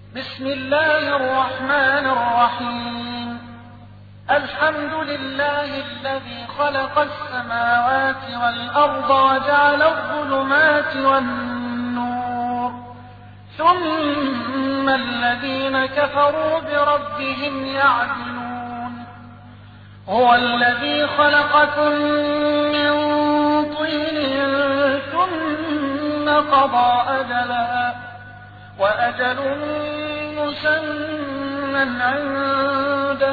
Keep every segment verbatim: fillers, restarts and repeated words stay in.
بسم الله الرحمن الرحيم. الحمد لله الذي خلق السماوات والأرض وجعل الظلمات والنور، ثم الذين كفروا بربهم يعدلون. هو الذي خلقكم من طين ثم قضى أجلا وأجل مسمى عنده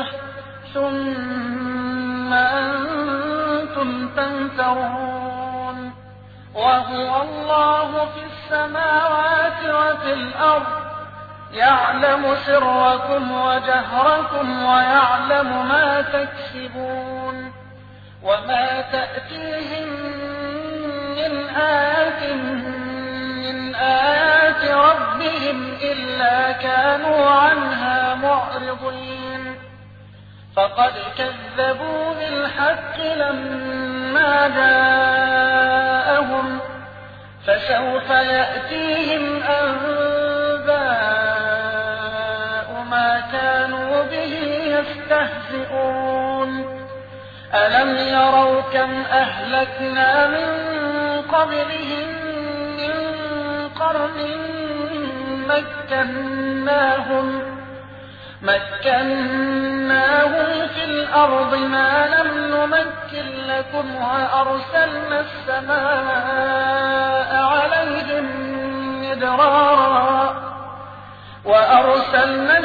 ثم أنتم تمترون. وهو الله في السماوات وفي الأرض، يعلم سركم وجهركم ويعلم ما تكسبون. وما تأتيهم من آية من آيات ربهم إلا كانوا عنها معرضين. فقد كذبوا بالحق لما جاءهم، فسوف يأتيهم أنباء ما كانوا به يستهزئون. ألم يروا كم أهلكنا من قبلهم من قرن مكناهم مكناهم في الأرض ما لم نمكن لكم، وأرسلنا السماء عليهم مدرارا وأرسلنا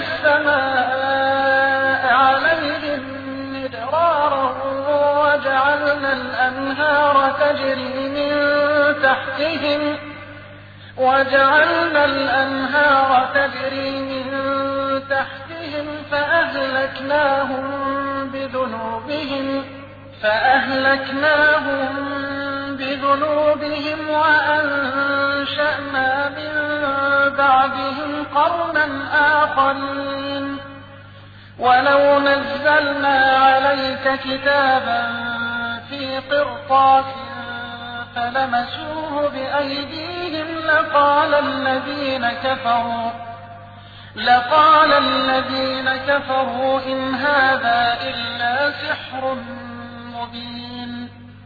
السماء عليهم مدرارا وجعلنا الأنهار تجري من تحتهم وجعلنا الأنهار تجري من تحتهم فأهلكناهم بذنوبهم فأهلكناهم بذنوبهم وأنشأنا من بعدهم قرنا آخرين. ولو نزلنا عليك كتابا في قرطاس فلمسوه بأيديهم لقال الذين كفروا لقال الذين كفروا إن هذا إلا سحر مبين.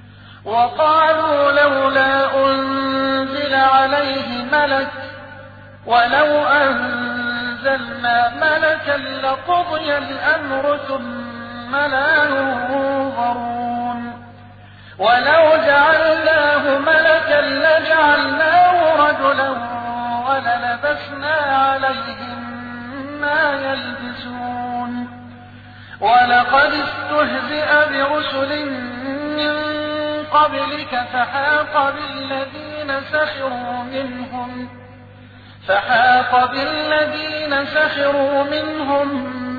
وقالوا لولا أنزل عليه ملك ولو أنزلنا ملكا لقضي الأمر ثم لا ينظرون. ولو جعلناه ملكا لجعلناه رجلا وللبسنا عليهم ما يلبسون. ولقد استهزئ برسل من قبلك فحاق بالذين سخروا منهم فحاق بالذين سخروا منهم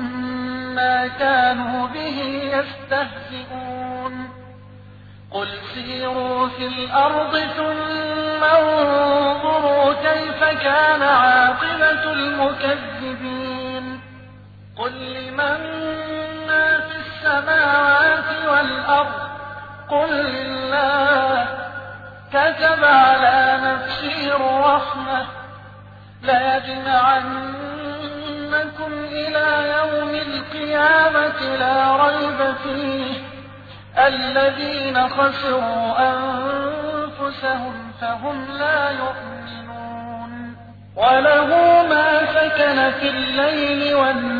ما كانوا به يستهزئون. قل سيروا في الأرض ثم انظروا كيف كان عاقبة المكذبين. قل لمن ما في السماوات والأرض قل لله. كتب على نفسه الرحمة ليجمعنكم إلى يوم القيامة لا ريب فيه الذين خسروا أنفسهم فهم لا يؤمنون. وله ما سكن في الليل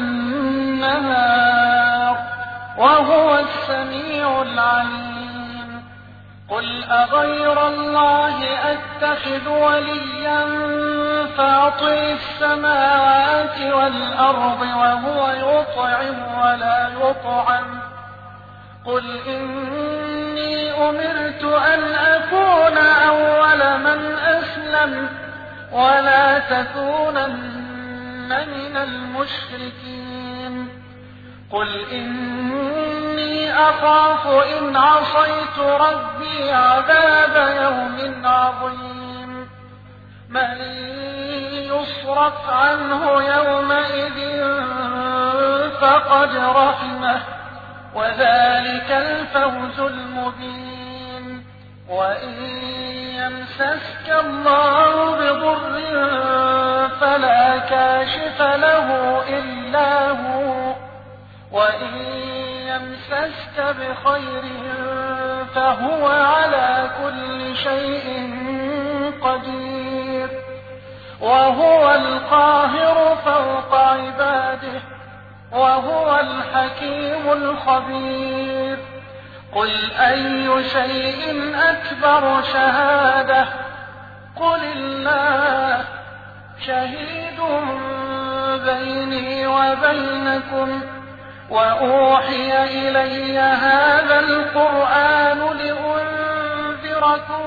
والنهار وهو السميع العليم. قل أغير الله أتخذ وليا فاطر السماوات والأرض وهو يطعم ولا يطعم. قل إني أمرت أن أكون أول من أسلم ولا تكونن من المشركين. قل إني أخاف إن عصيت ربي عذاب يوم عظيم. من يصرف عنه يومئذ فقد رحمه وذلك الفوز المبين. وإن يمسسك الله بضر فلا كاشف له إلا هو وإن يمسسك بخير فهو على كل شيء قدير وهو القاهر فوق عباده وهو الحكيم الخبير قل أي شيء أكبر شهادة قل الله شهيد بيني وبينكم وأوحي إلي هذا القرآن لأنذركم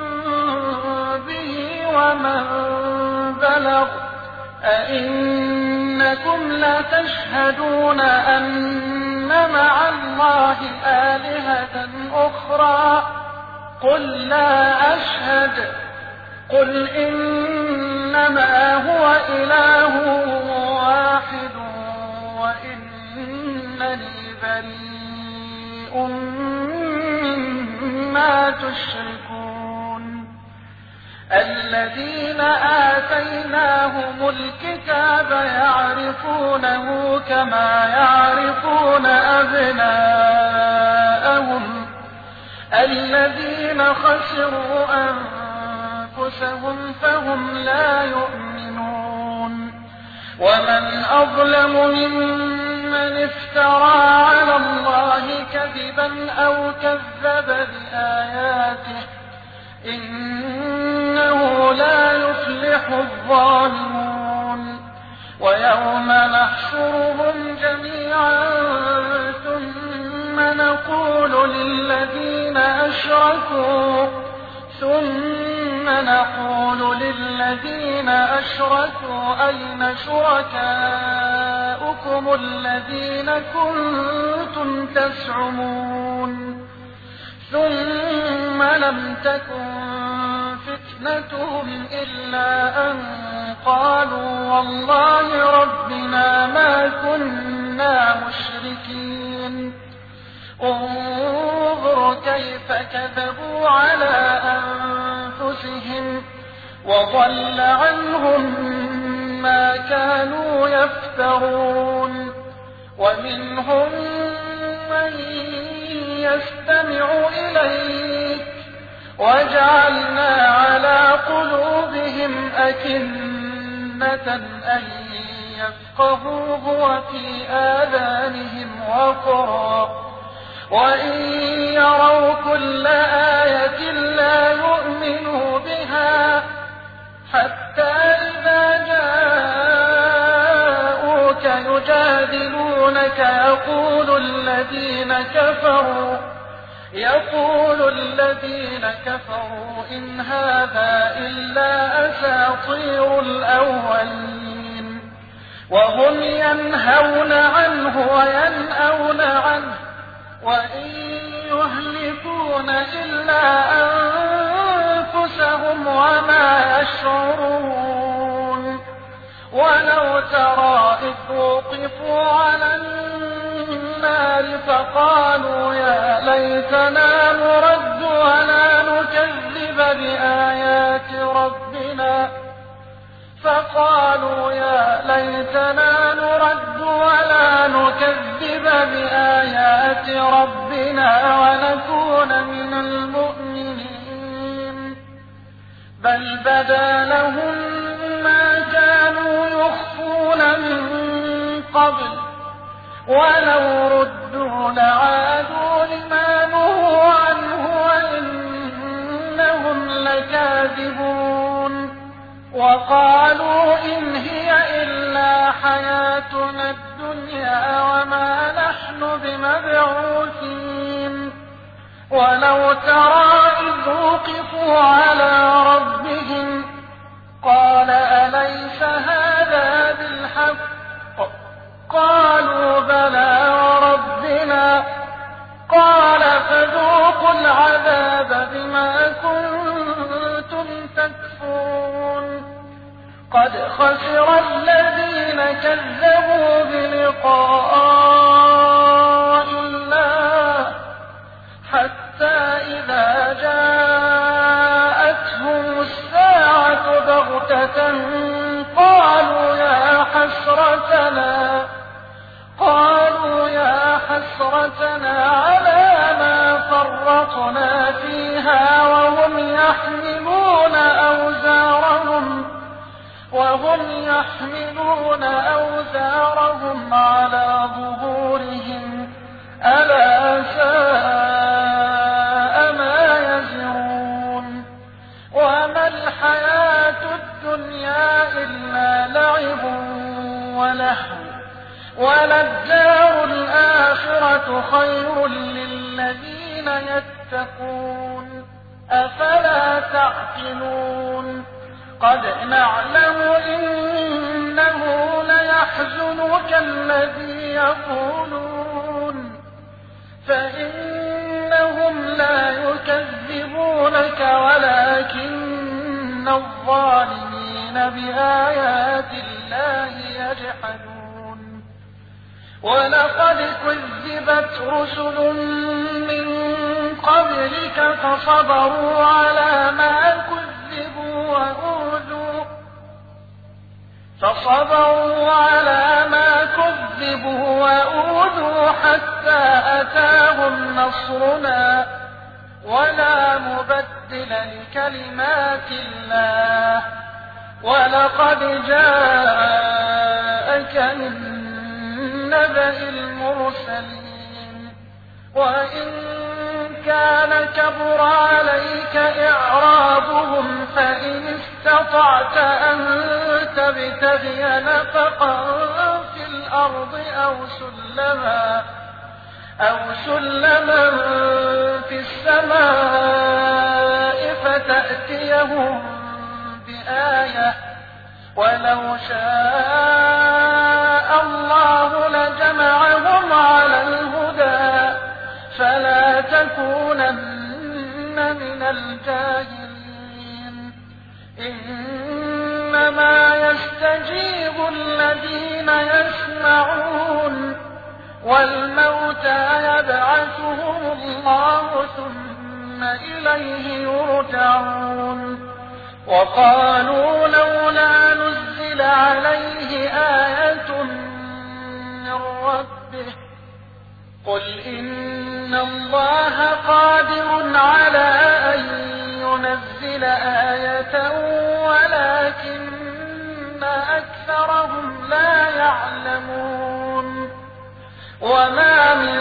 به ومن بلغ أئنكم لتشهدون أن مع الله آلهة أخرى قل لا أشهد قل إنما هو إله واحد وإنني بريء مما تشركون الذين آتيناهم الكتاب يعرفونه كما يعرفون أبناءهم الذين خسروا أنفسهم فهم لا يؤمنون ومن أظلم ممن افترى على الله كذبا أو كذب بآياته إنه لا يفلح الظالمون ويوم نحشرهم جميعا ثم نقول للذين أشركوا ثم نقول للذين أشركوا أين شركاؤكم الذين كنتم تزعمون ثم لم تكن فتنتهم إلا أن قالوا والله ربنا ما كنا مشركين انظر كيف كذبوا على أنفسهم وضل عنهم ما كانوا يفترون ومنهم من يستمع إليك وجعلنا على قلوبهم أكنة أن يفقهوه وفي آذانهم وقرا وإن يروا كل آية لا يؤمنوا بها حتى إذا جاءوك يجادلونك يقول الذين كفروا يقول الذين كفروا إن هذا إلا أساطير الأولين وهم ينهون عنه وينأون عنه وإن يهلكون إلا أنفسهم وما يشعرون ولو ترى إذ وقفوا على النار فقالوا يا ليتنا نرد ولا نكذب بآيات ربنا فقالوا يا ليتنا نرد ولا نكذب بآيات ربنا ونكون من المؤمنين بل بدا لهم ما كانوا يخفون من قبل ولو ردوا لعادوا لما نهوا عنه وإنهم لكاذبون وقالوا إن هي إلا حياتنا الدنيا وما نحن بمبعوثين ولو ترى إذ وقفوا على ربهم قال أليس هذا بالحق قالوا بلى وربنا قال فذوقوا العذاب بما كنتم تكفرون قد خسر الذين كذبوا بلقاء الله حتى إذا جاءتهم حسرتنا على ما فرطنا فيها وهم يحملون أوزارهم وهم يحملون أوزارهم على ظهورهم ألا ساء ما يزرون وما الحياة الدنيا إلا لعب ولهو وللدار الآخرة خير للذين يتقون أفلا تعقلون قد نعلم إنه ليحزنك الذي يقولون فإنهم لا يكذبونك ولكن الظالمين بآيات الله يجحدون ولقد كذبت رسل من قبلك فصبروا على ما كذبوا وأوذوا فصبروا على ما كذبوا وأوذوا حتى أتاهم نصرنا ولا مبدل لكلمات الله ولقد جاءك من نبأ المرسلين وإن كان كبر عليك إعرابهم فإن استطعت أن تبتغي نفقا في الأرض أو سلما أو سلما في السماء فتأتيهم بآية ولو شاء الله لجمعهم على الهدى فلا تكونن من الجاهلين إنما يستجيب الذين يسمعون والموتى يبعثهم الله ثم إليه يرجعون وقالوا لولا نزل عليه آية من ربه قل إن الله قادر على أن ينزل آية ولكن أكثرهم لا يعلمون وما من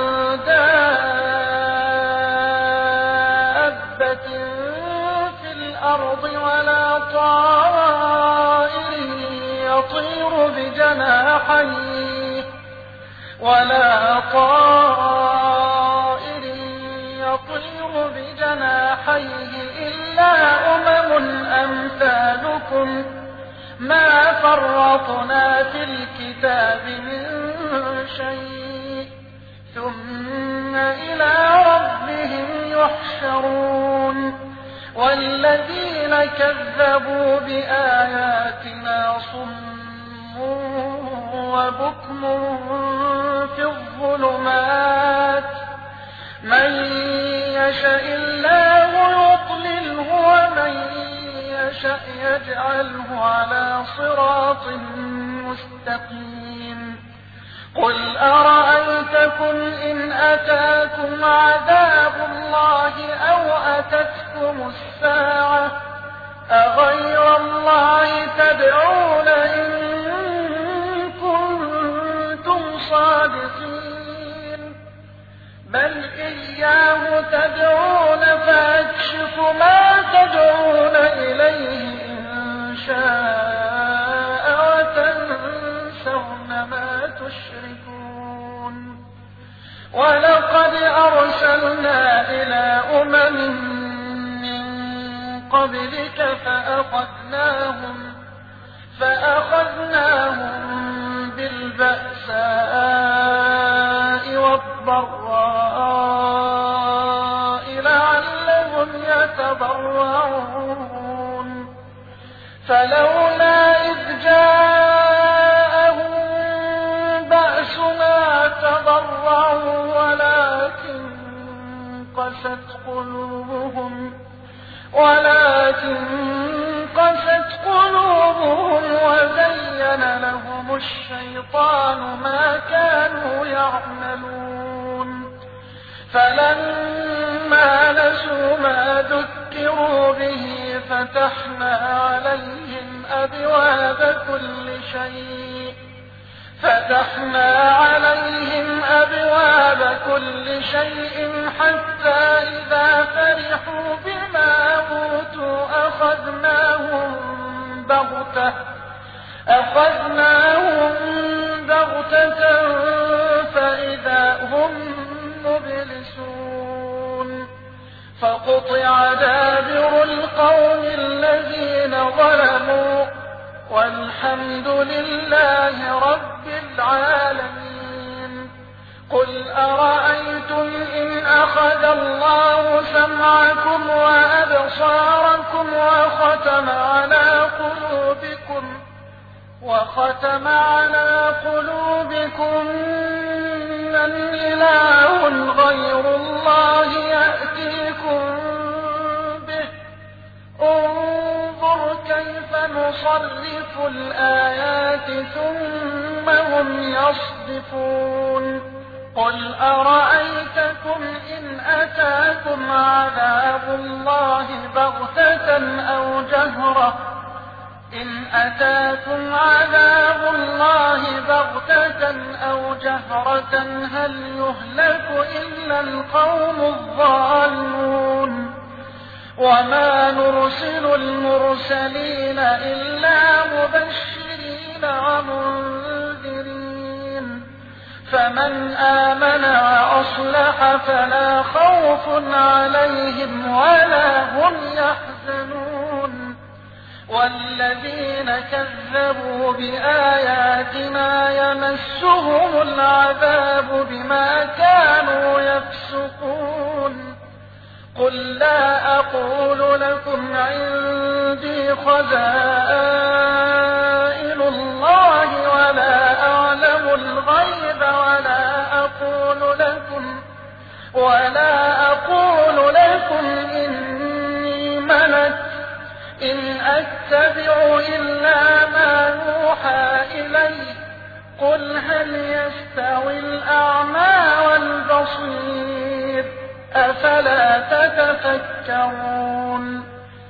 دابة في الأرض ولا طائر يطير بجناحيه ولا طائر يطير بجناحيه إلا أمم أمثالكم ما فرطنا في الكتاب من شيء ثم إلى ربهم يحشرون والذين كذبوا بآياتنا صم وبكم في الظلمات من يشاء الله يضلله ومن يشاء يجعله على صراط مستقيم قل أرأيتكم إن أتاكم عذاب الله أو أتتكم الساعة أغير الله تدعون إن كنتم صادقين بل إياه تدعون فأكشف ما تدعون إليه إن شاء وتنسون ما تشركون ولقد أرسلنا إلى أمم من قبلك فأخذناهم فأخذناهم بالبأساء والضراء لعلهم يتضرعون فلولا إذ جاءهم بأسنا تضرعوا ولكن قست قلوبهم ولكن قست قلوبهم وزين لهم الشيطان ما كانوا يعملون فلما نسوا ما ذكروا به فتحنا عليهم أبواب كل شيء فتحنا عليهم أبواب كل شيء حتى إذا فرحوا بما أوتوا أخذناهم بغتة أخذناهم بغتة فإذا هم مبلسون فقطع دابر القوم الذين ظلموا والحمد لله رب العالمين. قل أرأيتم إن أخذ الله سمعكم وأبصاركم وختم على قلوبكم وختم على قلوبكم من إله غير الله يأتيكم به انظر كيف نصرف الآيات ثم هم يصدفون. قل أرأيتكم إن أتاكم عذاب الله بغتة أو جهرة إن أتاكم عذاب الله بغتة أو جهرة هل يهلك إلا القوم الظالمون. وما نرسل المرسلين إلا مبشرين ومنذرين فمن آمن وأصلح فلا خوف عليهم ولا هم يحزنون. والذين كذبوا بآياتنا يمسهم العذاب بما كانوا يفسقون. قل لا أقول لكم عندي خزائن الله ولا أعلم الغيب ولا أقول لكم ولا أقول لكم إني ملك إن أتبع إلا ما يوحى إلي. قل هل يستوي الأعمى والبصير أفلا تتفكرون.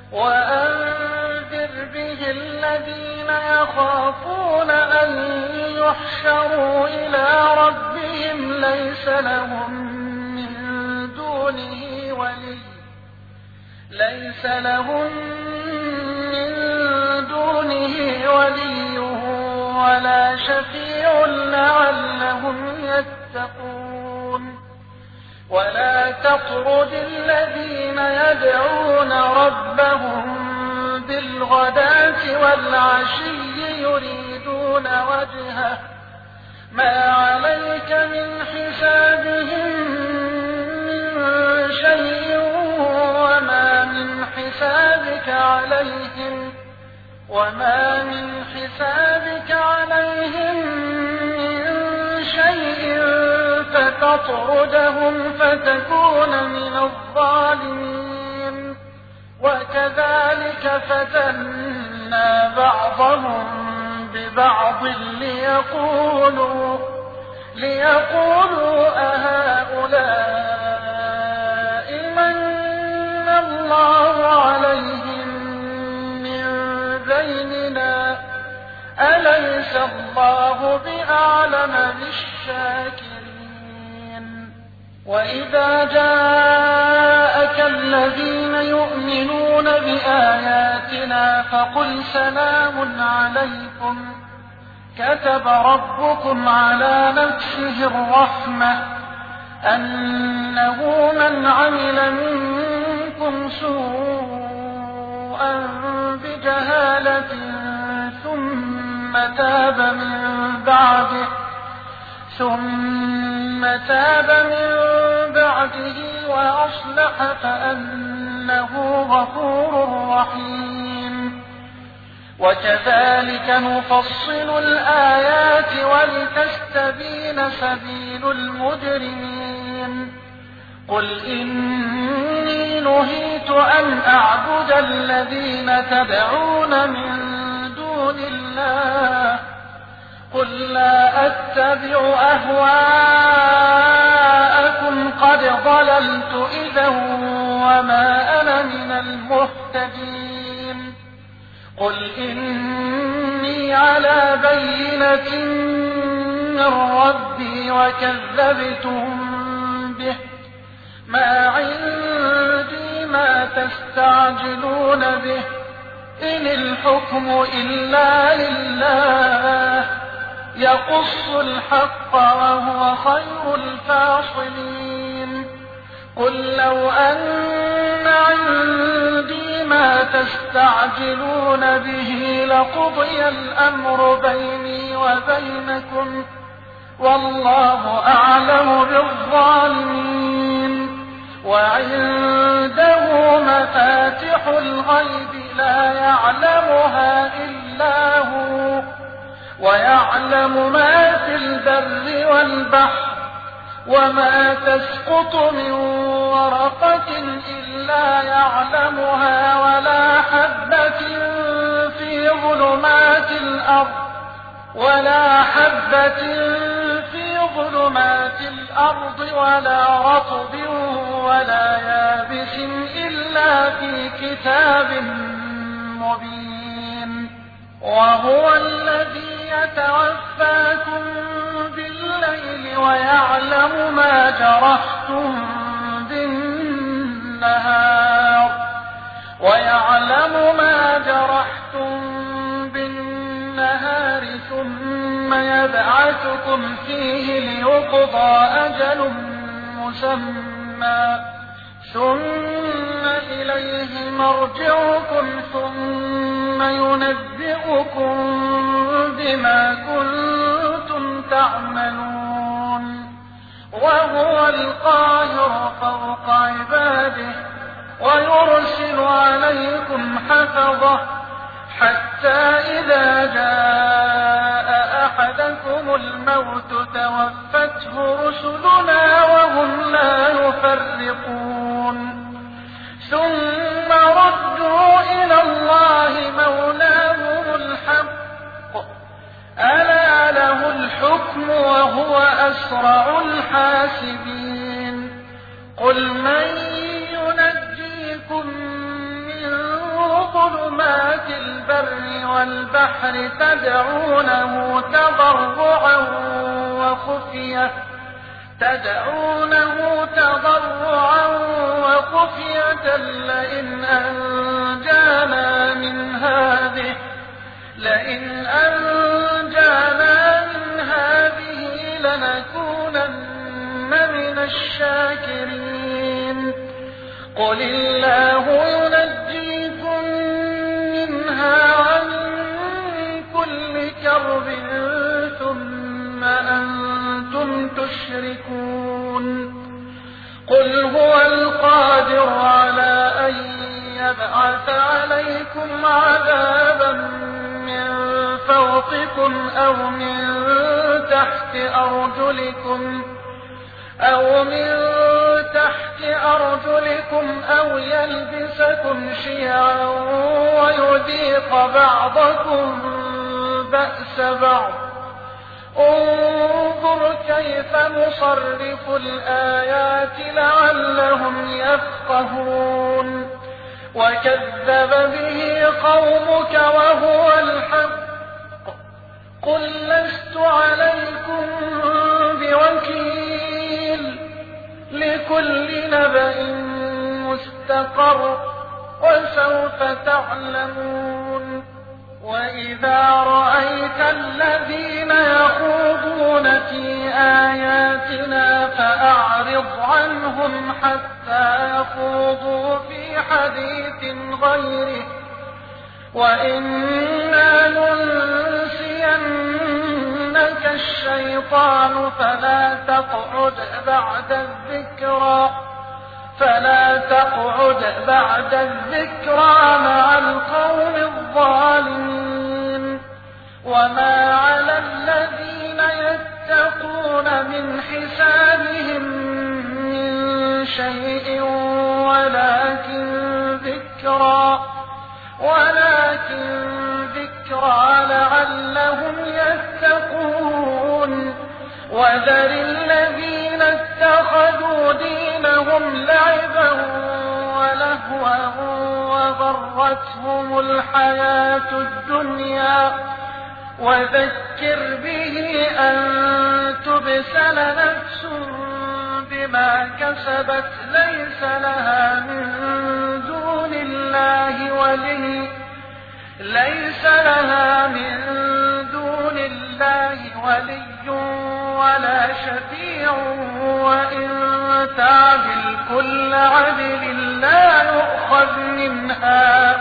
وأنذر به الذين يخافون أن يحشروا إلى ربهم ليس لهم من دونه ولي ليس لهم من دونه ولي ولا شفيع لعلهم يتقون. ولا تطرد الذين يدعون ربهم بالغداة والعشي يريدون وجهه ما عليك من حسابهم من شيء وما من حسابك عليهم وما من حسابك عليهم من شيء فتطردهم فتكون من الظالمين. وكذلك فتنا بعضهم ببعض ليقولوا ليقولوا أهؤلاء من الله عليهم من بيننا أليس الله بأعلم بالشاكرين. وإذا جاءك الذين يؤمنون بآياتنا فقل سلام عليكم كتب ربكم على نفسه الرحمة أنه من عمل منكم سوءا بجهالة ثم تاب من بعده ثم تاب من بعده وأصلح فأنه غفور رحيم. وكذلك نفصل الآيات ولتستبين سبيل المجرمين. قل إني نهيت أن أعبد الذين تدعون من دون الله قل لا أتبع أهواءكم قد ضللت إذا وما أنا من المهتدين قل إني على بينة من ربي وكذبتم به ما عندي ما تستعجلون به إن الحكم إلا لله يقص الحق وهو خير الفاصلين قل لو أن عندي ما تستعجلون به لقضي الأمر بيني وبينكم والله أعلم بالظالمين وعنده مفاتح الغيب لا يعلمها إلا هو ويعلم ما في البر والبحر وما تسقط من ورقة إلا يعلمها ولا حبة في ظلمات الأرض ولا حبة في ظلمات الأرض ولا رطب ولا يابس إلا في كتاب مبين وهو الذي يتوفاكم بالليل ويعلم ما جرحتم بالنهار ويعلم ما جرحتم بالنهار ثم يبعثكم فيه ليقضى أجل مسمى ثم إليه مرجعكم ثم ينبئكم بما كنتم تعملون وهو القاهر فوق عباده ويرسل عليكم حفظه حتى إذا جاء أحدكم الموت توفته رسلنا وهم لا يفرقون ثم ردوا إلى الله مولاهم الحق ألا له الحكم وهو أسرع الحاسبين قل من ينجيكم من ظلمات البر والبحر تدعونه تضرعا وخفية تدعونه تضرعا وخفية لئن أنجانا من هذه لئن أنجانا من هذه لنكونن من الشاكرين قل الله ينجيكم منها ومن كل كرب ثم أنتم تشركون قل هو القادر على أن يبعث عليكم عذابا من فوقكم أو من تحت أرجلكم أو من تحت أرجلكم أو يلبسكم شيعا ويذيق بعضكم بأس بعض انظر كيف نصرف الآيات لعلهم يفقهون وكذب به قومك وهو الحق قل لست عليكم بوكيل لكل نبأ مستقر وسوف تعلمون وإذا رأيت الذين يخوضون في آياتنا فأعرض عنهم حتى يخوضوا في حديث غيره وإنا ننسينك الشيطان فلا تقعد بعد الذكرى فلا تقعد بعد الذكرى مع القوم الظالمين وما على الذين يتقون من حسابهم من شيء ولكن ذكرى ولكن ذكرى لعلهم يتقون وذر الذين اتقوا اتخذوا دينهم لعبا ولهوا وغرتهم الحياة الدنيا وذكر به أن تبسل نفس بما كسبت ليس لها من دون الله ولي ليس لها من دون الله ولي ولا شفيع وإن تعدل كل عدل لا يؤخذ منها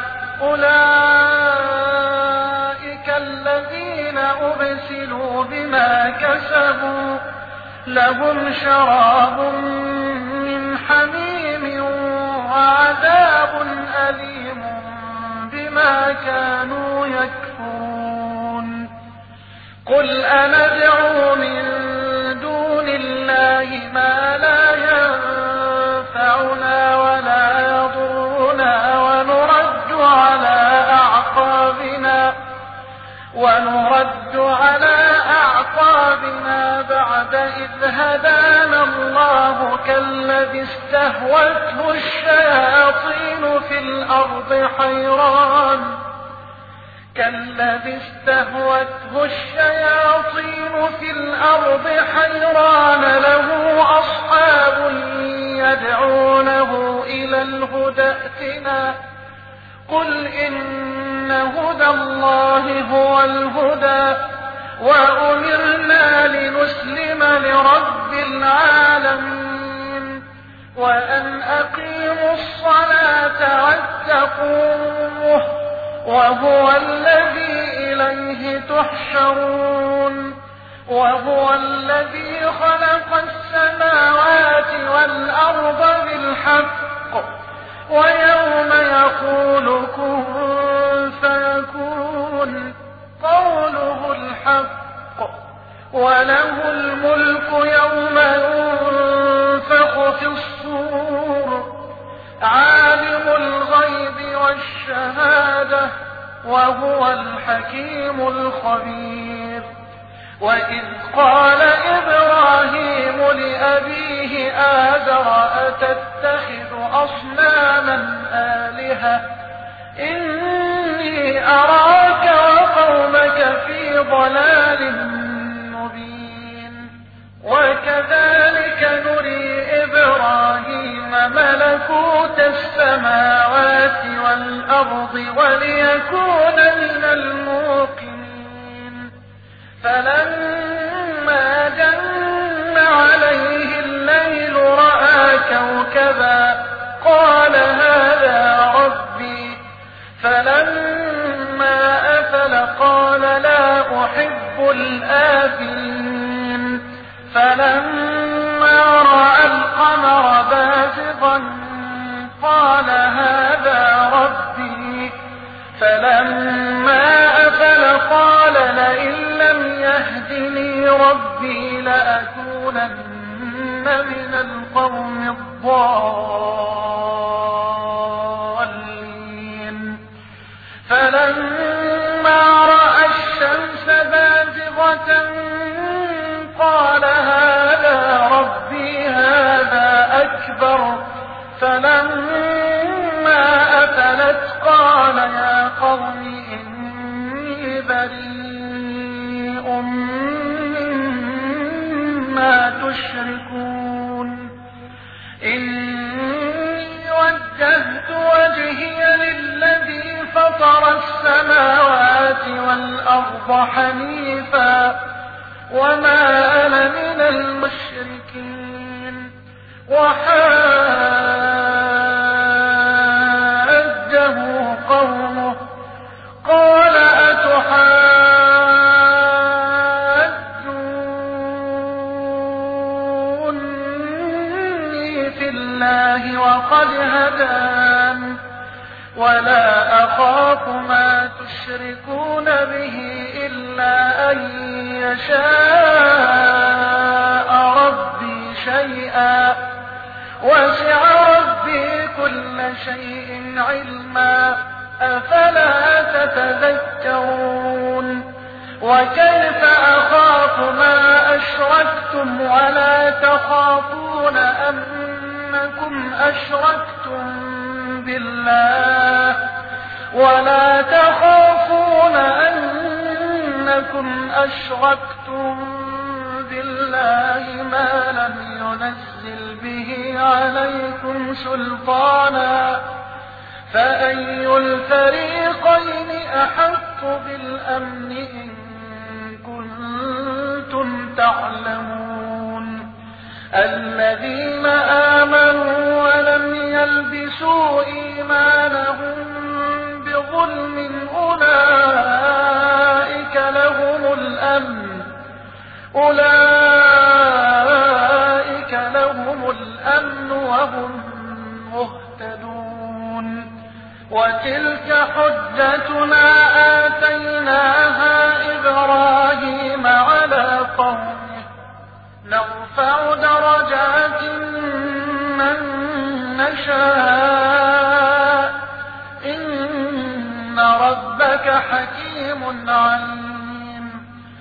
أولئك الذين أبسلوا بما كسبوا لهم شراب من حميم وعذاب أليم بما كانوا يكفرون قل أندعو من دون الله ما لا ينفعنا ولا يضرنا ونرد على أعقابنا ونرد على أعقابنا بعد إذ هدانا الله كالذي استهوته الشياطين في الأرض حيران كالذي استهوته الشياطين في الأرض حيران له أصحاب يدعونه إلى الهدى ائتنا قل إن هدى الله هو الهدى وأمرنا لنسلم لرب العالمين وأن أقيموا الصلاة واتقوه وهو الذي إليه تحشرون وهو الذي خلق السماوات والأرض بالحق ويوم يقول كن فيكون قوله الحق وله الملك يوم ينفخ في الصور عالم الغيب والشهادة وهو الحكيم الخبير وإذ قال إبراهيم لأبيه آزر أتتخذ أصناما آلهة إني أراك وقومك في ضلال مبين وكذلك نري إبراهيم ملكوت السماوات والأرض وليكون من الموقنين فلما جن عليه الليل رأى كوكبا قال هذا ربي فلما أفل قال لا أحب الآفلين فلما رأى القمر بازغا قال هذا ربي فلما أفل قال لئن لم يهدني ربي لأكونن من القوم الضالين فلما رأى الشمس بازغة قال هذا ربي هذا أكبر فلما أفلت قال يا قوم إني بريء مما تشركون إني وجهت وجهي للذي فطر السماوات والأرض حنيفا وما أنا من المشركين وحاجه قومه قال أتحاجوني في الله وقد هدان ولا أخاف ما تشركون به إلا أن يشاء ربي شيئا وسع ربي كل شيء علما أفلا تتذكرون وكيف أخاف ما أشركتم ولا تخافون أنكم أشركتم بالله ولا تخافون أنكم أشركتم بالله ما لم ينزل به عليكم سلطانا فأي الفريقين أحق بالأمن إن كنتم تعلمون الذين آمنوا ولم يلبسوا إيمانهم بظلم أولئك لهم الأمن أولئك لهم الأمن وهم مهتدون وتلك حجتنا آتيناها إبراهيم على قومه نرفع درجات من نشاء إن ربك حكيم عليم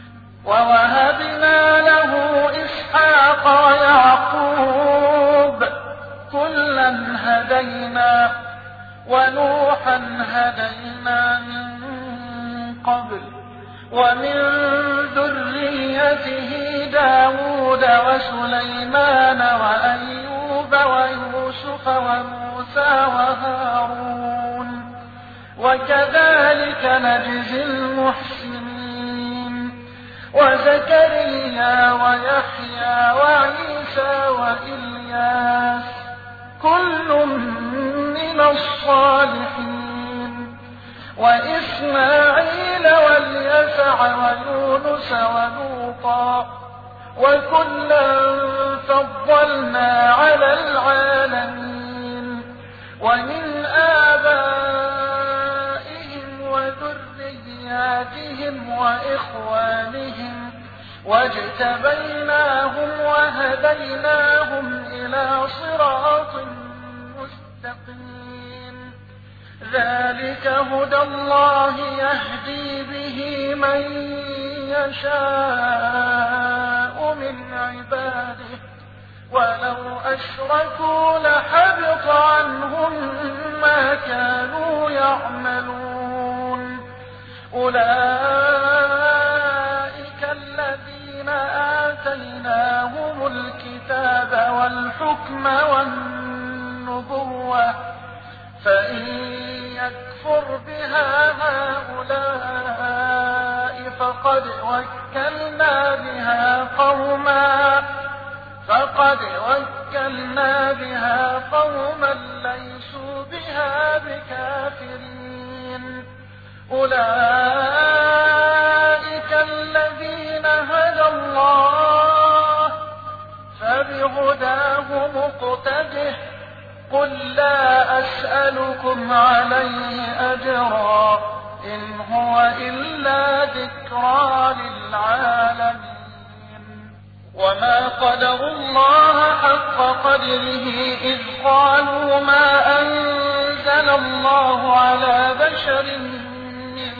ووهبنا له إسحاق ويعقوب كلا هدينا ونوحا هدينا من قبل ومن ذريته داود وسليمان وأيوب ويوسف وموسى وهارون وكذلك نجزي المحسنين وزكريا ويحيى وعيسى وإلياس كل من الصالحين وإسماعيل واليسع ويونس ولوطا وكلا فضلنا على العالمين ومن آبائهم وذرياتهم وإخوانهم واجتبيناهم وهديناهم إلى صراط مستقيم ذلك هدى الله يهدي به من يشاء من عباده ولو أشركوا لحبط عنهم ما كانوا يعملون أولئك الذين آتيناهم الكتاب والحكم والنبوة فإن يكفر بها هؤلاء فقد وكلنا بها قوما فقد وكلنا بها قوما ليسوا بها بكافرين أولئك الذين هدى الله فبهداه مقتده قل لا أسألكم عليه أجرا إن هو إلا ذكرى للعالمين وما قدروا الله حق قدره إذ قالوا ما أنزل الله على بشر من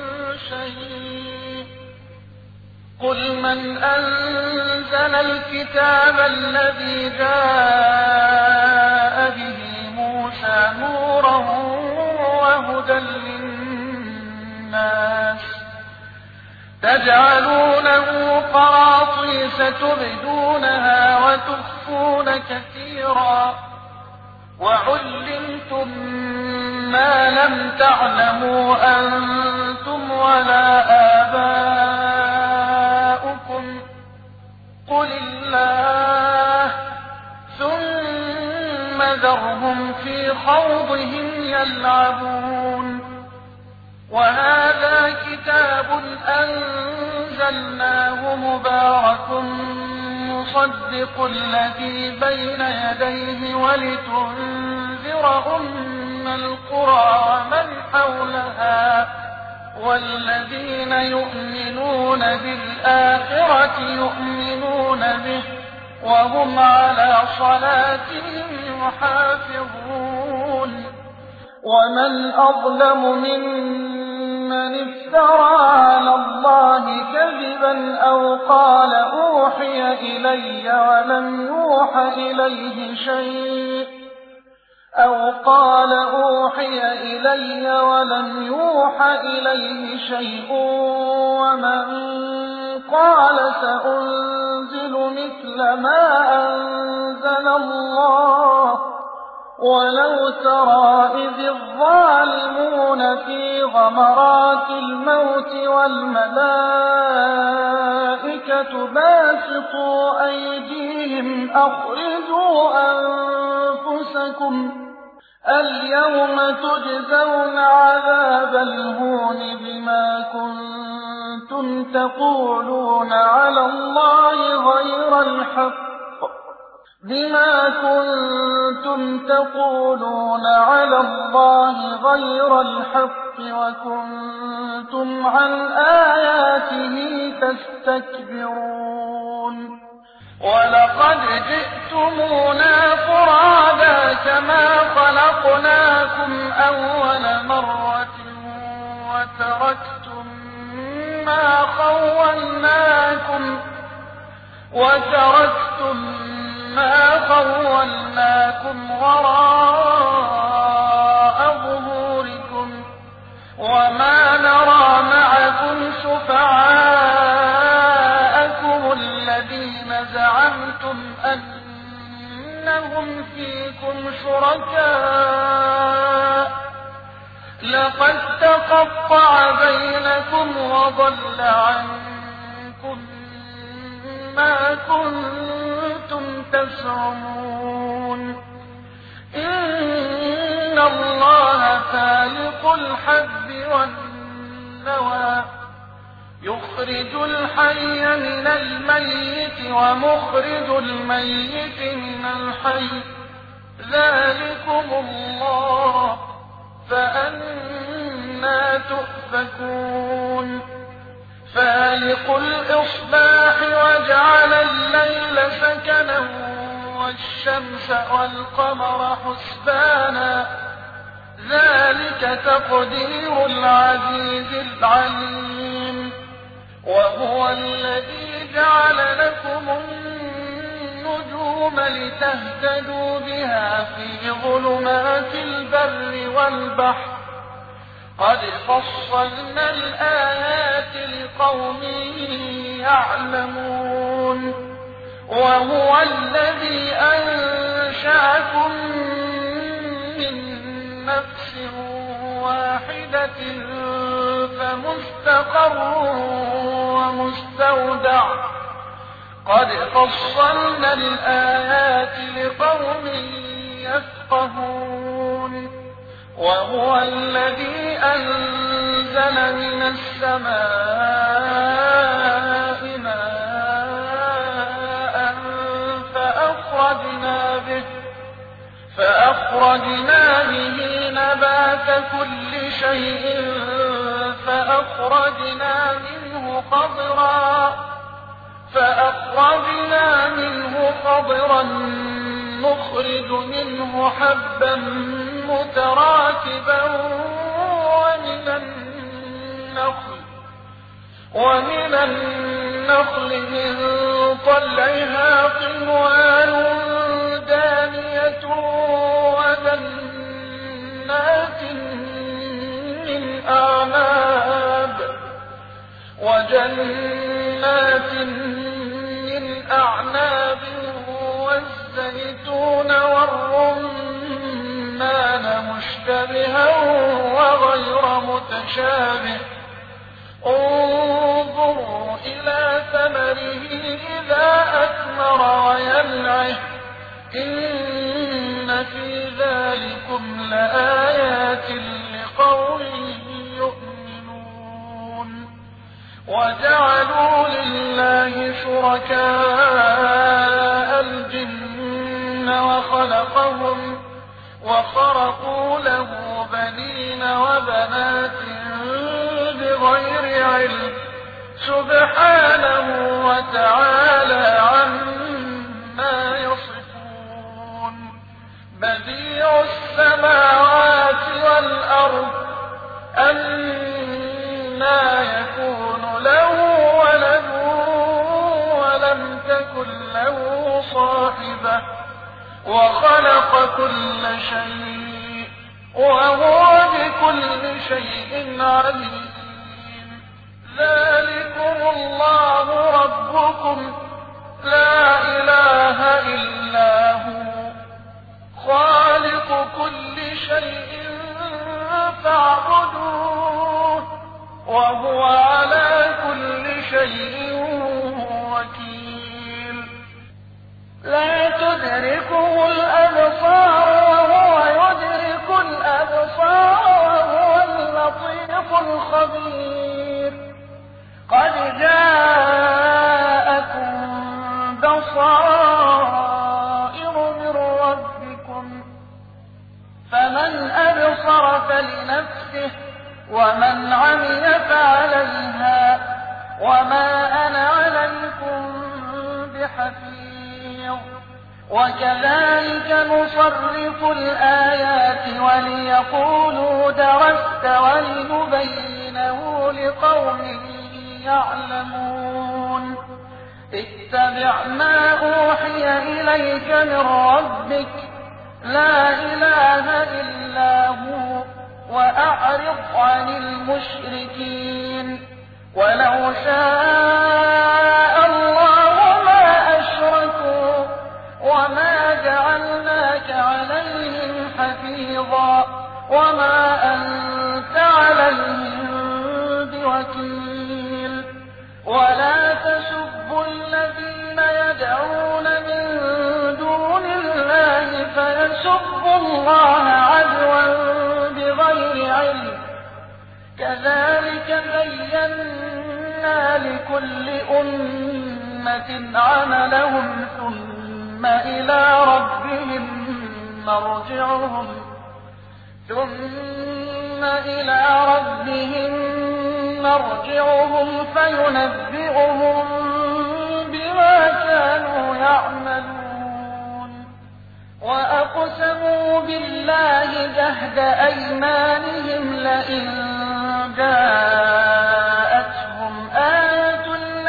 شيء قل من أنزل الكتاب الذي جاء به موسى نورا وهدى للناس تجعلونه قراطيس تبدونها وتخفون كثيرا وعلمتم ما لم تعلموا أنتم ولا آباؤكم قل الله ثم ذرهم في خوضهم يلعبون وهذا كتاب أنزلناه مبارك مصدق الذي بين يديه ولتنذر أم القرى ومن حولها والذين يؤمنون بالآخرة يؤمنون به وهم على صلاتهم يحافظون ومن أظلم ممن من افترى على الله كذبا أو قال أوحي إلي ولم يوح إليه شيء أو قال أوحي إلي ولم يوح إليه شيء ومن قال سأنزل مثل ما أنزل الله ولو ترى إذ الظالمون في غمرات الموت والملائكة باسطوا أيديهم أخرجوا أنفسكم اليوم تجزون عذاب الهون بما كنتم تقولون على الله غير الحق بما كنتم تقولون على الله غير الحق وكنتم عن آياته تستكبرون ولقد جئتمونا فرادا كما خلقناكم أول مرة وتركتم ما خولناكم وتركتم ما خولناكم وراء ظهوركم وما نرى معكم شفعاءكم الذين زعمتم أنهم فيكم شركاء لقد تقطع بينكم وضل عنكم ما كنتم تزعمون إن الله فالق الحب والنوى يخرج الحي من الميت ومخرج الميت من الحي ذلكم الله فأنى تؤفكون فالق الإصباح وجعل الليل سكنا والشمس والقمر حسبانا ذلك تقدير العزيز العليم وهو الذي جعل لكم النجوم لتهتدوا بها في ظلمات البر والبحر قد فصلنا الآيات لقوم يعلمون وهو الذي أنشأكم من نفس واحدة فمستقر ومستودع قد فصلنا الآيات لقوم يفقهون وهو الذي أنزل من السماء ماء فأخرجنا به فأخرجنا به نبات كل شيء فأخرجنا منه خضرا فأخرجنا منه خضرا نخرج منه حبا متراكبا ومن النخل ومن النخل من طلعها قنوان دانية وجنات من أعناب وجنات من أعناب والزيتون والرمان مشتبها وغير متشابه انظروا إلى ثمره إذا أثمر وينعه إن في ذلكم لآيات لقوم يؤمنون وجعلوا لله شركاء الجن وخلقهم وخرقوا له بنين وبنات بغير علم سبحانه وتعالى عما يصفون بديع السماوات والأرض أن تكن له صاحبة وخلق كل شيء وهو بكل شيء عليم. ذلكم الله ربكم لا إله إلا هو خالق كل شيء فاعبدوه وهو على كل شيء وكيل. لا تدركه الأبصار وهو يدرك الأبصار وهو اللطيف الخبير. قد جاءكم بصائر من ربكم فمن أبصر فلنفسه ومن عمي فعليها وما أنا عليكم بحفيظ. وكذلك نصرف الآيات وليقولوا درست ولنبينه لقوم يعلمون. اتبع ما أوحي إليك من ربك لا إله إلا هو وأعرض عن المشركين. ولو شاء الله ما أشركوا وما جعلناك عليهم حفيظا وما أنت عليهم بوكيل. ولا تسبوا الذين يدعون من دون الله فيسبوا الله عدوا بغير علم. كذلك زينا لكل أمة عملهم ثم إلى ربهم مرجعهم ثم إلى ربهم مرجعهم فينبئهم بما كانوا يعملون. وأقسموا بالله جهد أيمانهم لئن جاءتهم آية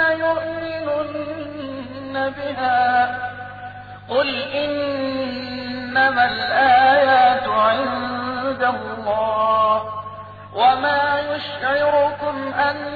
ليؤمنن بها قل إنما الآيات عند الله وما يشعركم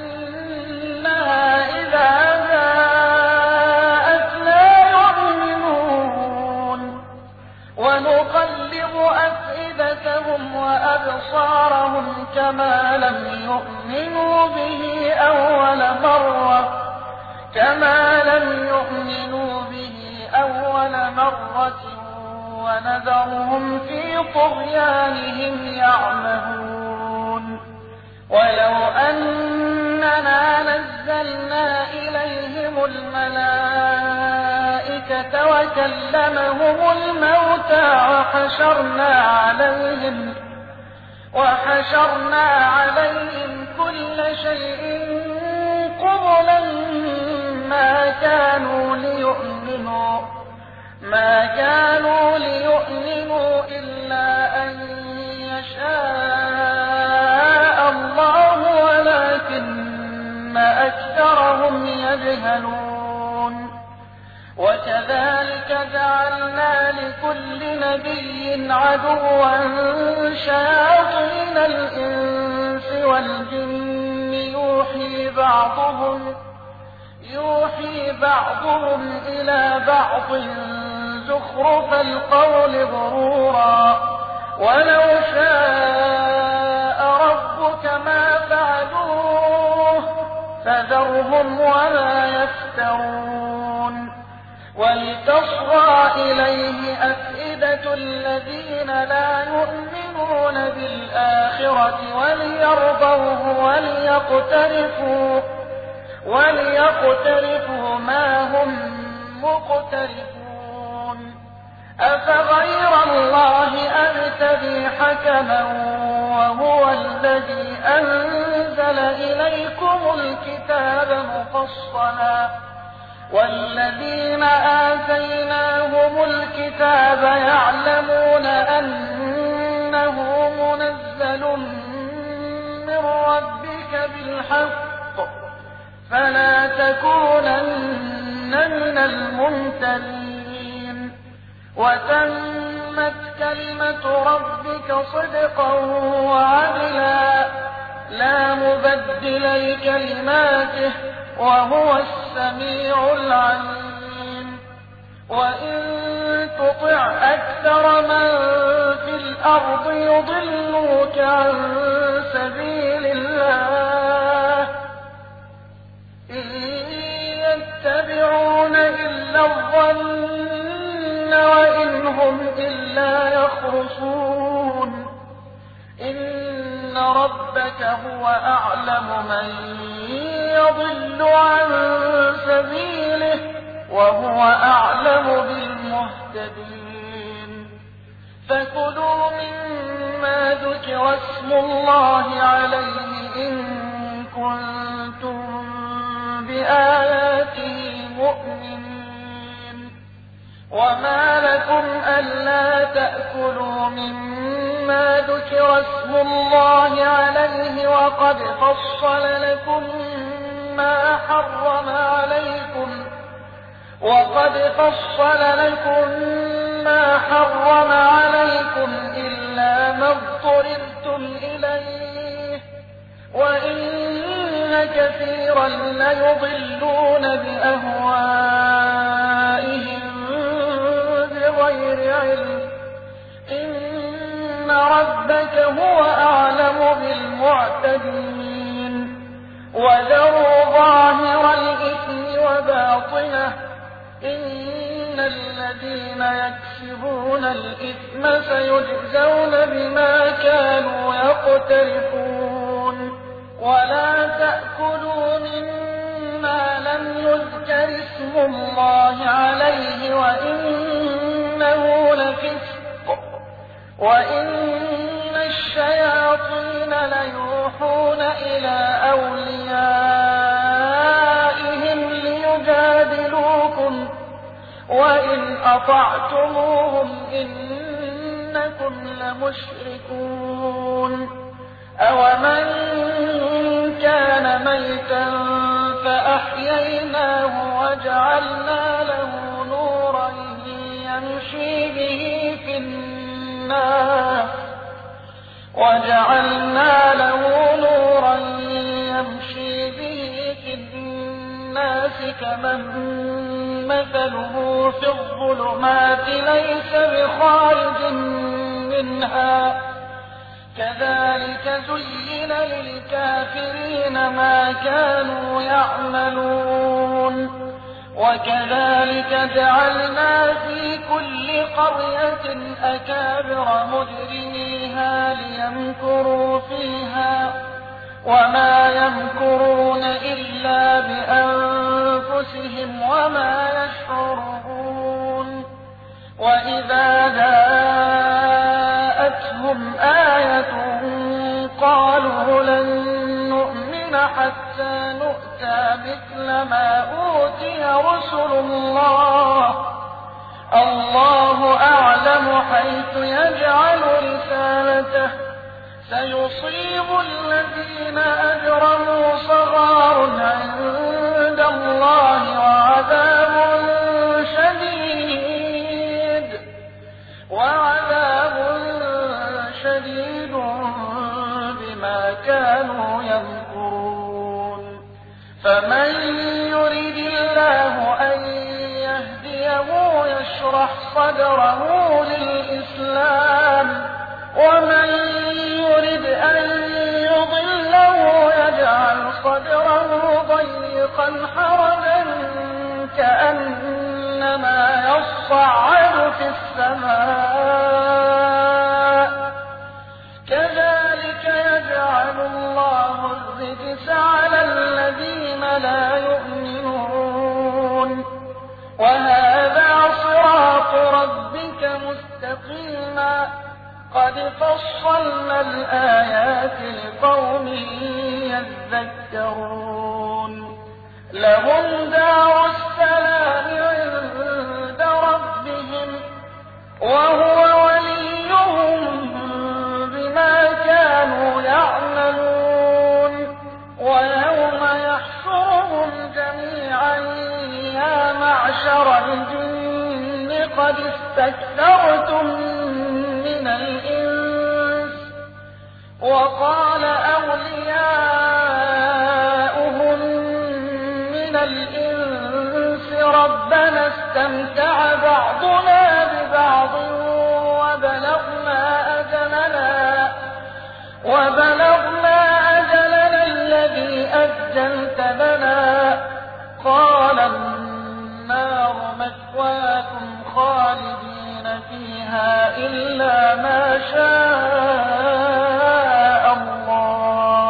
أنها إذا جاءت لا يؤمنون. ونقلب أفئدتهم وأبصارهم كما لم يؤمنوا به أول مرة كما لم يؤمنوا به أول مرة ونذرهم في طغيانهم يعمهون. ولو أننا نزلنا إليهم الملائكة وكلمهم الموتى وحشرنا عليهم وحشرنا عليهم كل شيء قبلا ما كانوا ليؤمنوا ما كانوا ليؤمنوا إلا أن يشاء الله ولكن أكثرهم يجهلون. وكذلك جعلنا لكل نبي عدوا شياطين الإنس والجن يوحي بعضهم يوحي بعضهم إلى بعض زخرف القول غرورا ولو شاء ربك ما فعلوه فذرهم ولا يفترون. ولتصغى إليه أفئدة الذين لا يؤمنون بالآخرة وليرضوه وليقترفوا وليقترفوا ما هم مقترفون. أفغير الله أبتغي حكما وهو الذي أنزل إليكم الكتاب مفصلا والذين آتيناهم الكتاب يعلمون أنه منزل من ربك بالحق فلا تكونن من وتمت كلمة ربك صدقا وعدلا لا مبدل لكلماته وهو السميع العليم. وإن تطع أكثر من في الأرض يضلوك عن سبيل الله إن يتبعون إلا الظن وإن هم إلا يخرصون. إن ربك هو أعلم من يضل عن سبيله وهو أعلم بالمهتدين. فكلوا مما ذكر اسم الله عليه إن كنتم بآياته مؤمنين. وما لكم ألا تأكلوا مما ذكر اسم الله عليه وقد فصل لكم ما حرم عليكم وقد فصل لكم ما حرم عليكم إلا ما اضطررتم إليه وإن كثيرا ليضلون بأهوائهم بغير علم. إن ربك هو أعلم بالمعتدين. وذروا ظاهر الإثم وباطنه إن الذين يكسبون الإثم سيجزون بما كانوا يقترفون. ولا تأكلوا مما لم يذكر اسم الله عليه وإنه لفسق وإن الشياطين ليوحون إلى أوليائهم ليجادلوكم وإن أطعتموهم إنكم لمشركون. أومن كان ميتا فأحييناه وجعلنا له نورا يمشي به في الناس وجعلنا له نورا يمشي به في الناس كمن مثله في الظلمات ليس بخارج منها كذلك زين للكافرين ما كانوا يعملون. وكذلك جعلنا في كل قرية أكابر مجرميها ليمكروا فيها وما يمكرون إلا بأنفسهم وما يشعرون. وإذا جاءتهم آية قالوا لن نؤمن حتى نؤتى مثل ما أوتي رسل الله الله أعلم حيث يجعل رسالته سيصيب الذين أجرموا صغار عند الله وعذاب شديد وعذاب شديد بما كانوا يمكرون. فمن يريد الله أن يهديه يشرح صدره للإسلام ومن يرد أن يضله يجعل صدره ضيقا حرجا كأنما يصعد في السماء كذلك يجعل الله الرجس على الذين لا يؤمنون. وهذا صراط ربك مستقيما قد فصلنا الآيات لقوم يذكرون. لهم دار السلام عند ربهم وهو وليهم بما كانوا يعملون. ويوم يحشرهم جميعا يا معشر الجن قد استكثرتم من الإنس. وقال أولياؤهم من الإنس ربنا استمتع بعضنا ببعض وبلغنا أجلنا وبلغنا أجلنا الذي أجلت لنا قال النار مثواكم خالدين فيها إلا ما شاء الله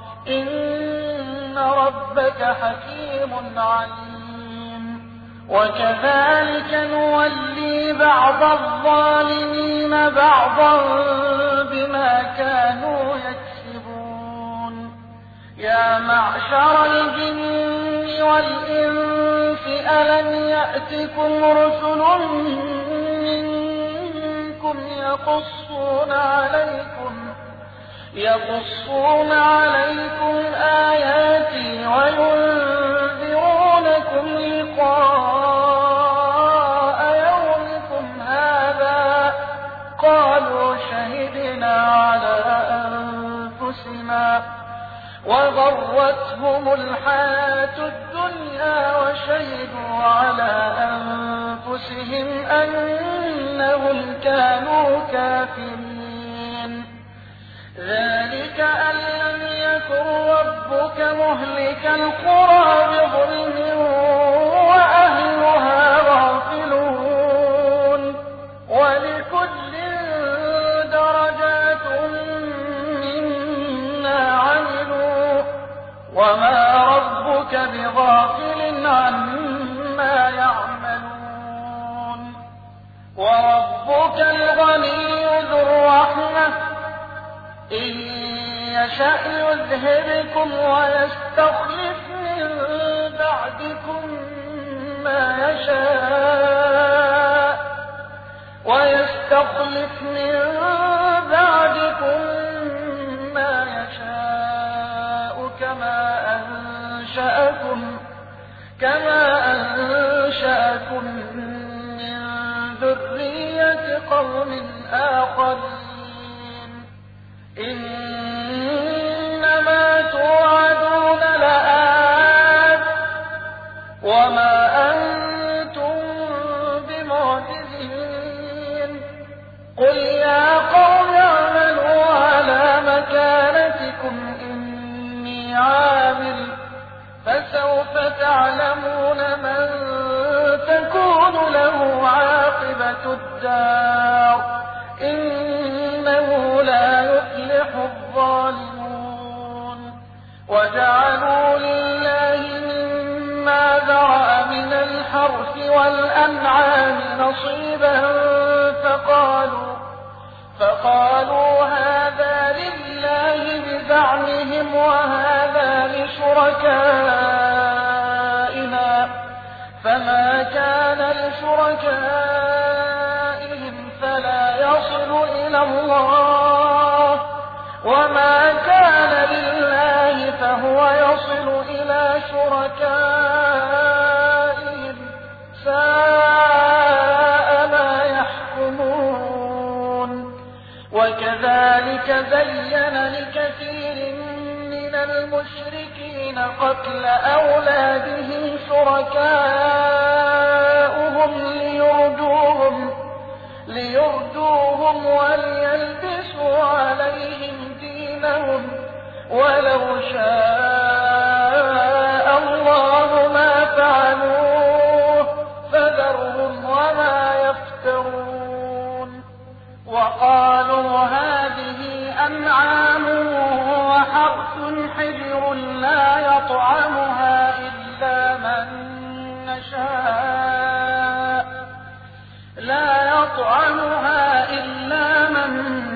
إن ربك حكيم عليم. وكذلك نولي بعض الظالمين بعضا بما كانوا يكسبون. يا معشر الجن والإنس ألم يأتكم رسل منكم يقصون عليكم يقصون عليكم آياتي وينذرونكم لقاء يومكم هذا قالوا شهدنا على أنفسنا وغرتهم الحياة الدنيا وشهدوا على أنفسهم أنهم كانوا كافرين. ذلك أن لم يكن ربك مهلك القرى بظلم وأهلها غافلون ولكل درجات مما عملوا وما ربك بغافل عما يعملون. وربك الغني ذو الرحمة إن يشأ يذهبكم ويستخلف من بعدكم ما يشاء ويستخلف من بعدكم ما يشاء كما أنشأكم كما أنشأكم من ذرية قوم آخرين. إنما توعدون لآت وما أنتم بمعجزين. قل يا قوم اعملوا على مكانتكم إني عامل فسوف تعلمون من تكون له عاقبة الدار إنه لا يفلح الظالمون. وجعلوا لله مما ذرأ من الحرث والأنعام نصيبا فقالوا فقالوا هذا لله بزعمهم وهذا لشركائنا فما كان لشركائهم فلا يصل إلى الله وما كان لله فهو يصل إلى شركائهم ساء ما يحكمون. وكذلك زين لكثير من المشركين قتل أولادهم شركاؤهم ليردوهم ليردوهم وليلبسوا عليهم دينهم ولو شاء الله ما فعلوه فذرهم وما يفترون. وقالوا هذه أنعام وحرث حجر لا يطعمها إلا من نشاء لا يطعمها إلا من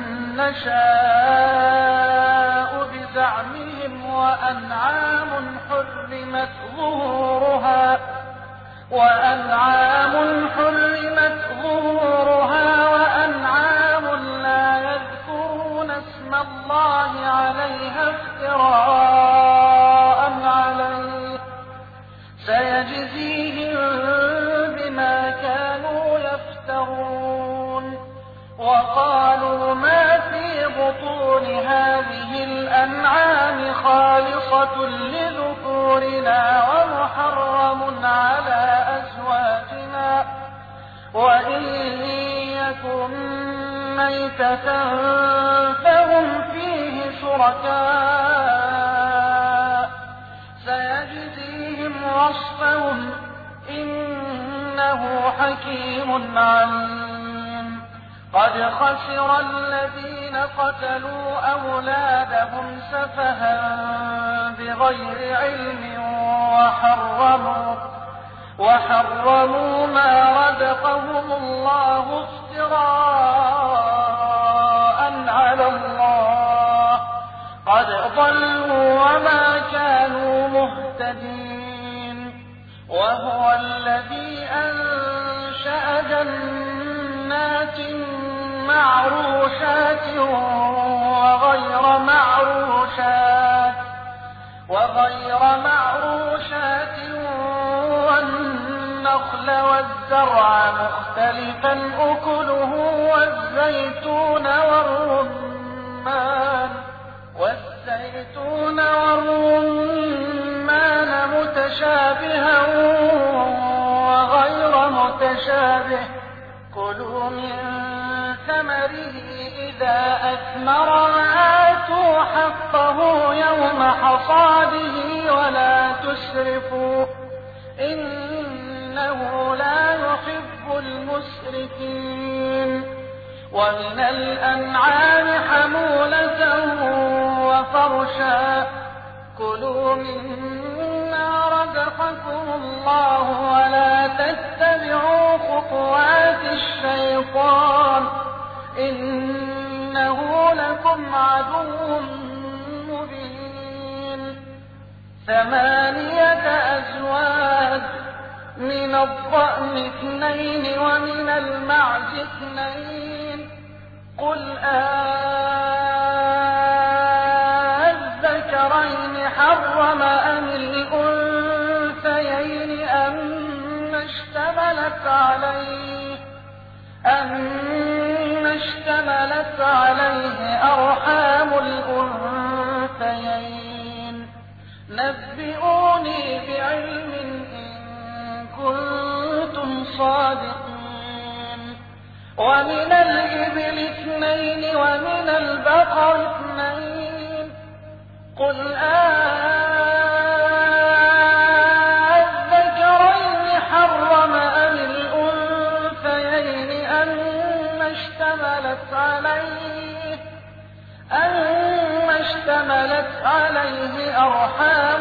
نشاء بزعمهم وأنعام حرمت ظهورها وأنعام حرمت ظهورها وأنعام لا يذكرون اسم الله عليها افتراء عليه سيجزيهم بما كانوا يفترون. طهارة لذكورنا ومحرم على أزواجنا، وإن يكن ميتة فهم فيه شركاء سيجزيهم وصفهم إنه حكيم عليم. قد خسر الذين قتلوا أولادهم سفها بغير علم وحرموا, وحرموا ما رزقهم الله افتراء على الله. قد ضلوا وما كانوا مهتدين. وهو الذي أنشأ جنات معروشات وغير معروشات وغير معروشات والنخل والزرع مختلفا أكله والزيتون والرمان والزيتون والرمان متشابها وغير متشابه. كلوا من ثمره إذا أثمر وآتوا حقه يوم حصاده ولا تسرفوا إنه لا يحب المسرفين. ومن الأنعام حمولة وفرشا كلوا مما رزقكم الله ولا تتبعوا خطوات الشيطان إنه لكم عدو مبين. ثمانية أزواج من الضأن اثنين ومن المعز اثنين. قل أذكرين حرم أم الأنثيين أم اشتملت عليه أم اشتملت عليه أرحام الأنثيين. نبئوني بعلم إن كنتم صادقين. ومن الإبل اثنين ومن البقر اثنين. قل أذكرين حرم أم الأنثيين أم اشتملت عليه أم اشتملت عليه أرحام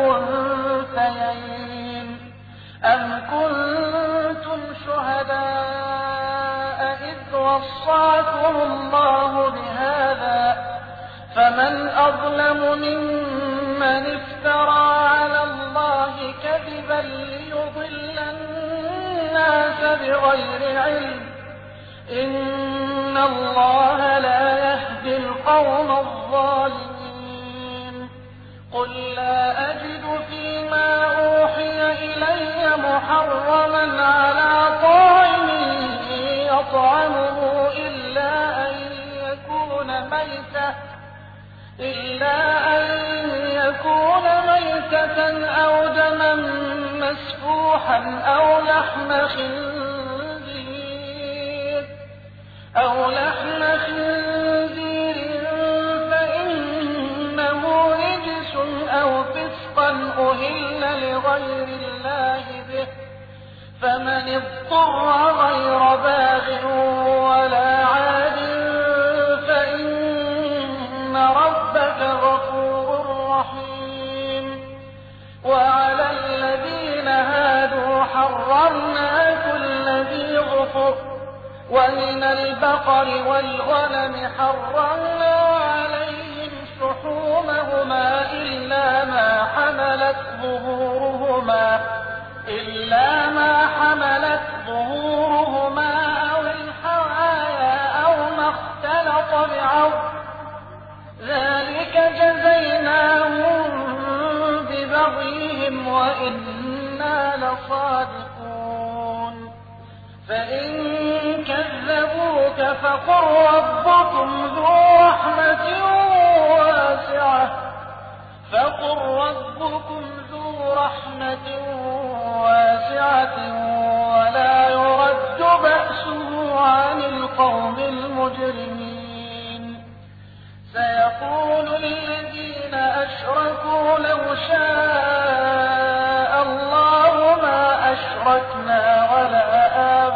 الأنثيين. أم كنتم شهداء إذ وصاكم الله بهذا فمن أظلم ممن افترى على الله كذبا ليضل الناس بغير علم إن الله لا يهدي القوم الظالمين. قل لا أجد فيما أوحي إلي محرما على طاعم يطعمه إلا أن يكون ميتة إلا أن يكون ميتة أو دما مسفوحا أو لحم خنزير أو لحم خنزير فإنه رجس أو فسقا أهل لغير الله به. فمن اضطر غير باغ ولا عاد فإن ربك غفور رحيم. وعلى الذين هادوا حرمنا كل ذي ظفر ومن البقر والغنم حرمنا عليهم شحومهما إلا ما حملت ظهورهما إلا ما حملت ظهورهما أو الحوايا أو ما اختلط بعظم ذلك جزيناهم ببغيهم وإنا لصادقون. فإن كذبوك فقل ربكم ذو رحمة واسعة فقل ربكم ذو رحمة واسعة ولا يرد بأسه عن القوم المجرمين. سيقول الذين أشركوا لو شاء الله ما أشركنا ولا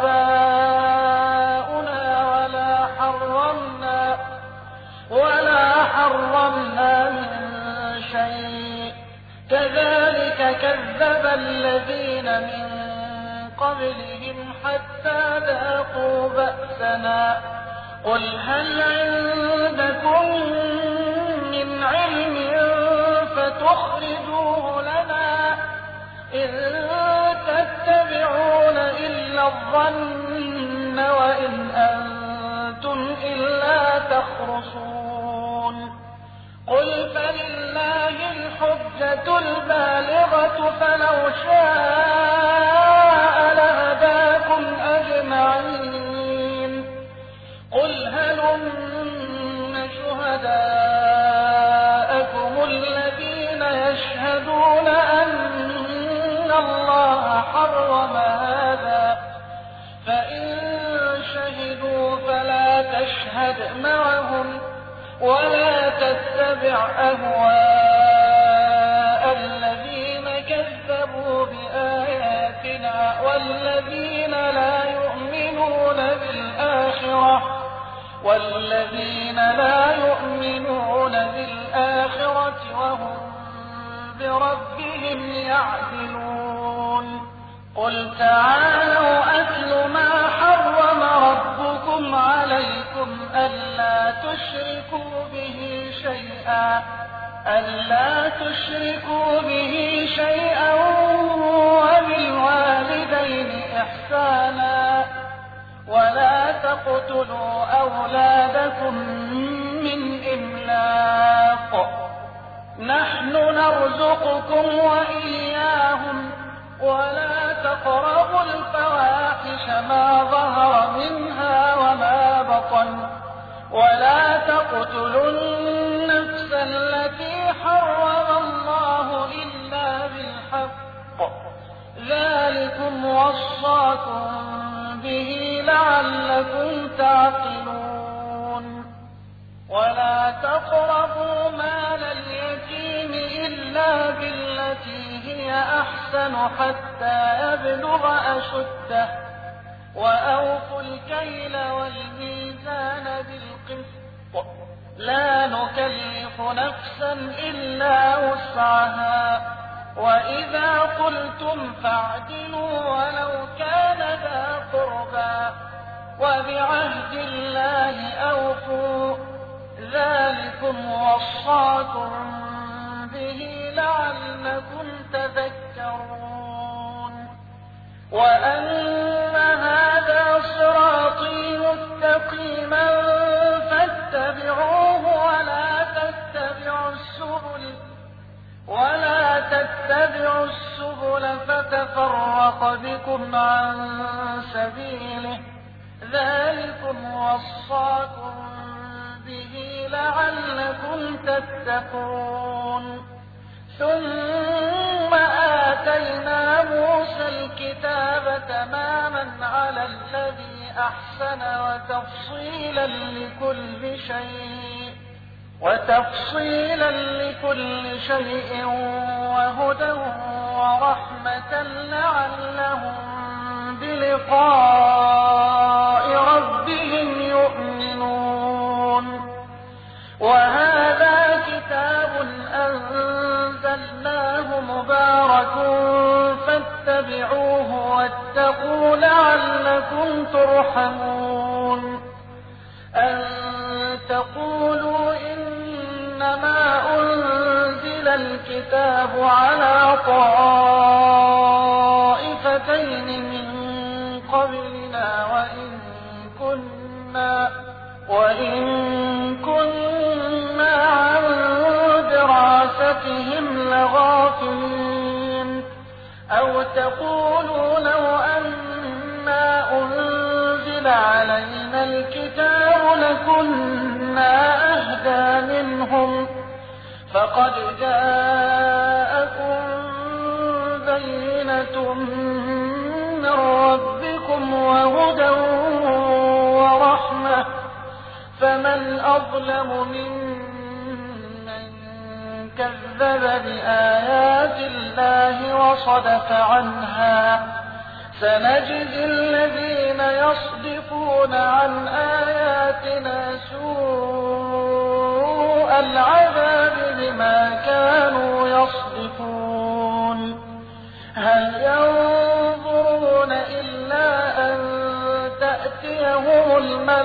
آباؤنا ولا حرمنا ولا حرمنا من شيء كذلك كذب الذين من قبلهم حتى ذاقوا بأسنا. قل هل عندكم من علم فتخرجوه لنا إن تتبعون إلا الظن وإن أنتم إلا تخرصون. قل فلله الحجة البالغة فلو شاء لهداكم أجمعين. قل هلم شهداءكم الذين يشهدون أن الله حرم هذا فإن شهدوا فلا تشهد معهم ولا تتبع أهواء الذين كذبوا بآياتنا والذين لا يؤمنون بالآخرة والذين لا يؤمنون بالآخرة وهم بربهم يعدلون. قل تعالوا أتل ما حرم ربكم عليكم ألا تشركوا به شيئا ألا تشركوا به شيئا وبالوالدين إحسانا ولا تقتلوا أولادكم من إملاق نحن نرزقكم وإياهم ولا تقربوا الفواحش ما ظهر منها وما بطن ولا تقتلوا النفس التي حرم الله إلا بالحق ذلكم وصاكم به لعلكم تعقلون. ولا تقربوا مال اليتيم إلا بالتي هي أحسن حتى يبلغ أشده وأوفوا الكيل والميزان بالقسط لا نكلف نفسا إلا وسعها وإذا قلتم فاعدلوا ولو كان ذا قربى وبعهد الله أوفوا ذلكم وصاكم به لعلكم تذكرون. وأن هذا صراطي مستقيما فاتبعوه ولا تتبعوا السبل ولا تتبعوا السبل فتفرق بكم عن سبيله ذلكم وصاكم به لعلكم تتقون. ثم آتينا موسى الكتاب تماما على الذي أحسن وتفصيلا لكل شيء وتفصيلا لكل شيء وهدى ورحمة لعلهم بلقاء ربهم يؤمنون. وهذا كتاب أنزلناه مبارك فاتبعوه واتقوا لعلكم ترحمون. أن تقولوا إنما أنزل الكتاب على طائفتين من قبلنا وإن كنا وإن كنا عن دراستهم لغافلين. أو تقولوا لو أنا أنزل علينا الكتاب لكنا أهدى منهم فقد جاءكم من ربكم وهدى ورحمة فمن أظلم ممن كذب بآيات الله وصدف عنها سنجزي الذين يصدفون عن آياتنا سوء العذاب بما كانوا يصدفون هل ينظرون إلا أن تأتيهم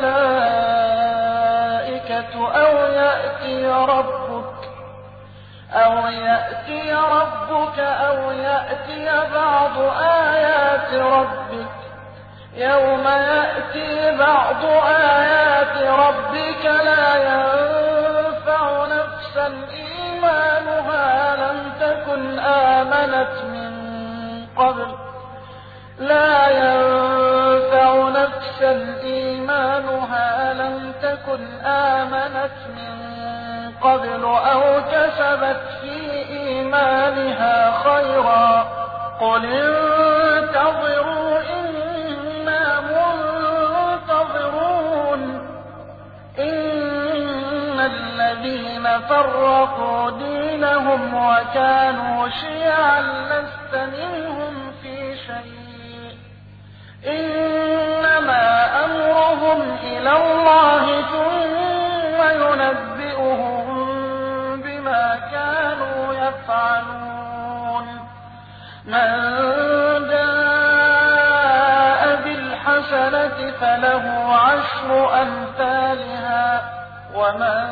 الملائكة أو يأتي ربك أو يأتي ربك أو يأتي بعض آيات ربك يوم يأتي بعض آيات ربك لا ينفع نفسا إيمانها لم تكن آمنت من قبل لا ينفع نفسا إيمانها لم تكن آمنت من قبل أو كسبت في إيمانها خيرا قل انتظروا إنا منتظرون إن الذين فرقوا دينهم وكانوا شيعا لست منهم في شيء إنما أمرهم إلى الله ثم ينبئهم بما كانوا يفعلون من جاء بالحسنة فله عشر أمثالها ومن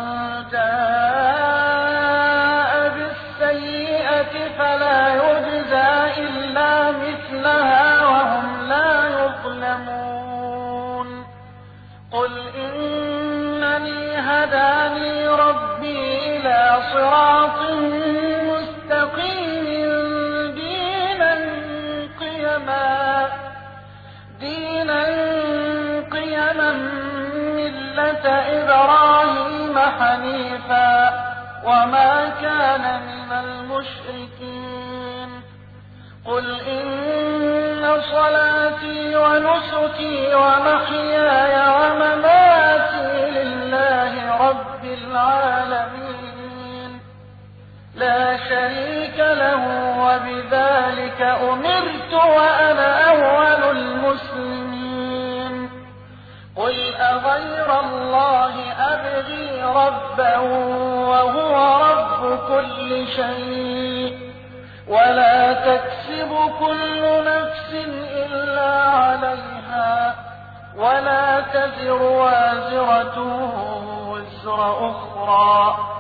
جاء بالسيئة فلا يجزى إلا مثلها وهم لا يظلمون قل إنني هداني ربي إلى صراط مستقيم دينا قيما دينا قيما ملة إبراهيم حنيفا وما كان من المشركين قل إن صلاتي ونسكي ومحياي ومماتي لله رب العالمين لا شريك له وبذلك أمرت وأنا أول المسلمين قل أغير الله أبغي ربا وهو رب كل شيء ولا تكسب كل نفس إلا عليها ولا تزر وازرة وزر أخرى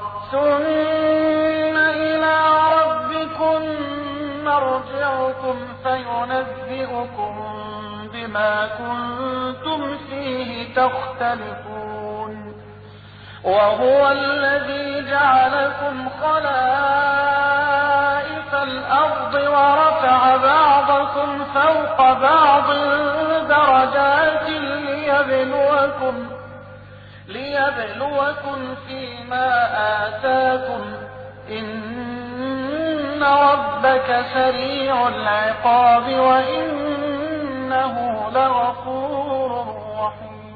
ثم إلى ربكم مرجعكم فينبئكم بما كنتم فيه تختلفون وهو الذي جعلكم خلائف الأرض ورفع بعضكم فوق بعض درجات ليبلوكم ليبلوكم فيما آتاكم إن ربك سريع العقاب وإنه لغفور رحيم